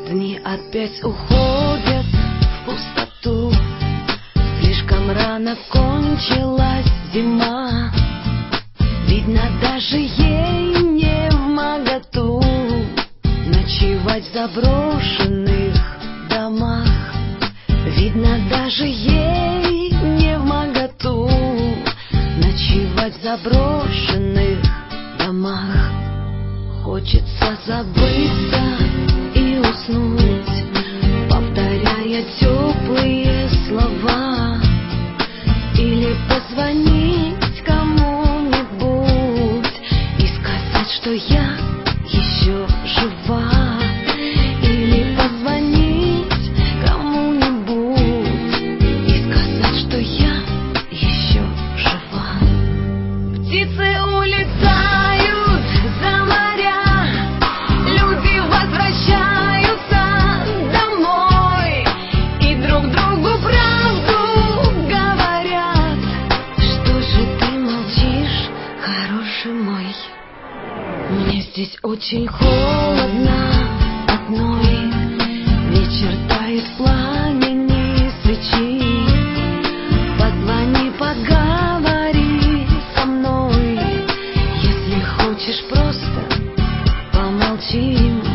Дни опять уходят в пустоту. Слишком рано кончилась зима. Видно, даже ей не вмоготу ночевать в заброшенных домах. Видно, даже ей не вмоготу ночевать в заброшенных домах. Хочется забыться и уснуть, повторяя теплые слова, или позвонить кому-нибудь и сказать, что я еще жива. Или позвонить кому-нибудь и сказать, что я еще жива. Птицы улетают за моря, люди возвращаются домой и друг другу правду говорят. Что же ты молчишь, хороший мой? Мне здесь очень холодно одной. Вечер тает в пламени свечи. Позвони, поговори со мной. Если хочешь, просто помолчим.